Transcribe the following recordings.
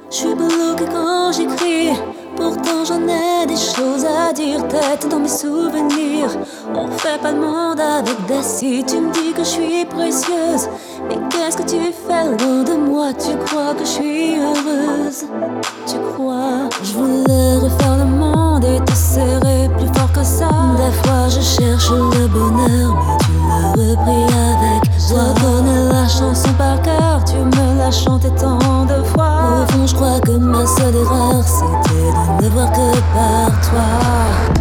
Je suis bloquée quand j'écris, pourtant j'en ai des choses à dire. Tête dans mes souvenirs, on fait pas le monde avec d'acier. Tu me dis que je suis précieuse, mais qu'est-ce que tu fais loin de moi? Tu crois que je suis heureuse? Tu crois? Je voulais refaire le monde et te serrer plus fort que ça. Des fois je cherche le bonheur, mais tu l'as repris avec toi. Je connais la chanson par cœur, tu me l'as chantée tant de fois. Au fond je crois que ma seule erreur c'était de ne voir que par toi.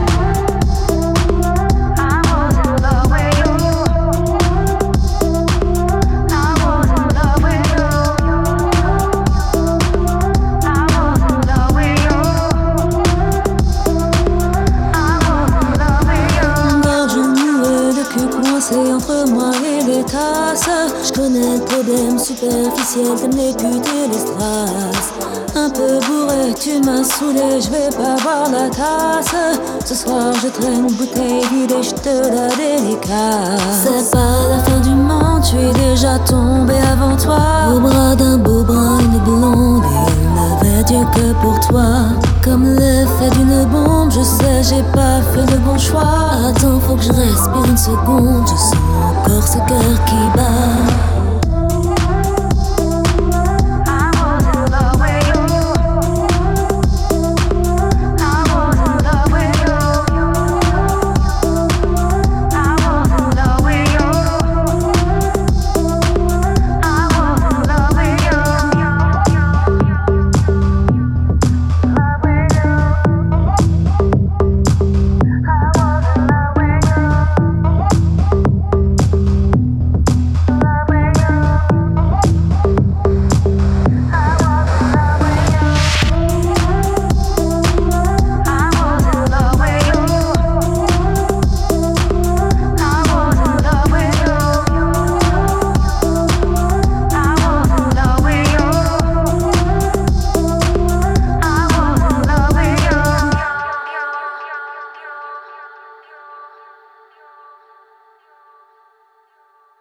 C'est entre moi et les tasses. Je connais le problème superficiel, t'aimes les putes et les strass. Un peu bourré, tu m'as saoulé, je vais pas boire la tasse. Ce soir je traîne une bouteille vide et je te la dédicace. C'est pas la fin du monde, je suis déjà tombée avant toi. Au bras d'un beau brun, une blonde, et il n'avait Dieu que pour toi. Comme l'effet d'une bombe, je sais j'ai pas fait le bon choix. Attends, faut que je respire une seconde, je sens encore ce cœur qui bat.